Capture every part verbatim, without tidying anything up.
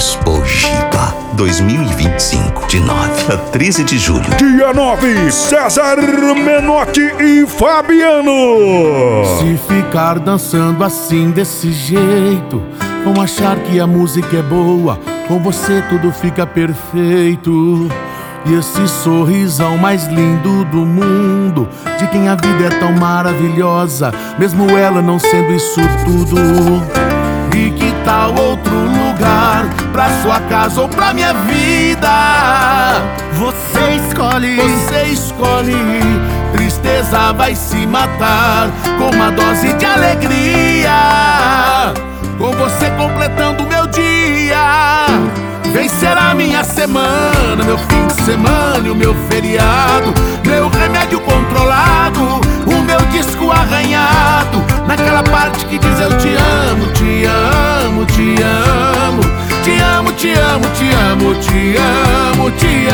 Expojipa dois mil e vinte e cinco, de nove a treze de julho. Dia nove, César Menotti e Fabiano. Se ficar dançando assim desse jeito, vão achar que a música é boa, com você tudo fica perfeito. E esse sorrisão mais lindo do mundo, de quem a vida é tão maravilhosa, mesmo ela não sendo isso tudo. E que tal outro lugar, pra sua casa ou pra minha vida? Você escolhe, você escolhe. Tristeza vai se matar com uma dose de alegria, com você completando meu dia. Vencer a minha semana, meu fim de semana e o meu feriado, meu remédio controlado, o meu disco arranhado, naquela parte que diz eu te amo, te amo, te amo, te amo, te amo, te amo, te amo, te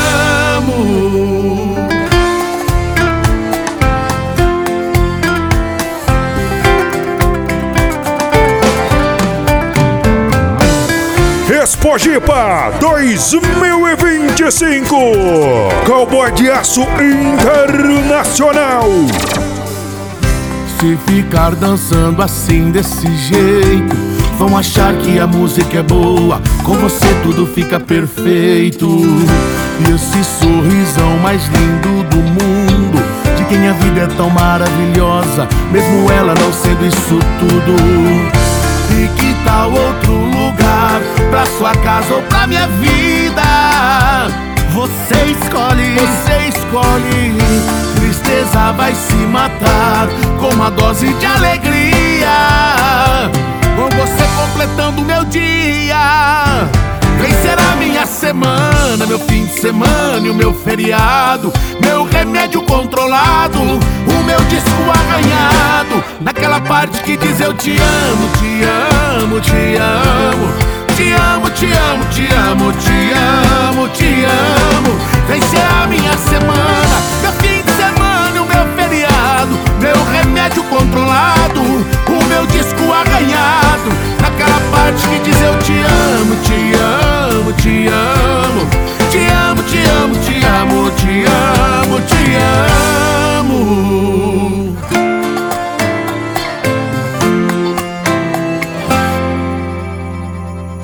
amo. Expojipa dois mil e vinte e cinco, Cowboy de Aço Internacional. Se ficar dançando assim desse jeito, vão achar que a música é boa, com você tudo fica perfeito. E esse sorrisão mais lindo do mundo, de quem a vida é tão maravilhosa, mesmo ela não sendo isso tudo. E que tal outro lugar, pra sua casa ou pra minha vida? Você escolhe, você escolhe. Tristeza vai se matar com uma dose de alegria, com você completando meu dia. Vencer a minha semana, meu fim de semana e o meu feriado, meu remédio controlado, o meu disco arranhado, naquela parte que diz eu te amo, te amo, te amo, te amo, te amo, te amo, te amo, te amo. Vencer a minha semana,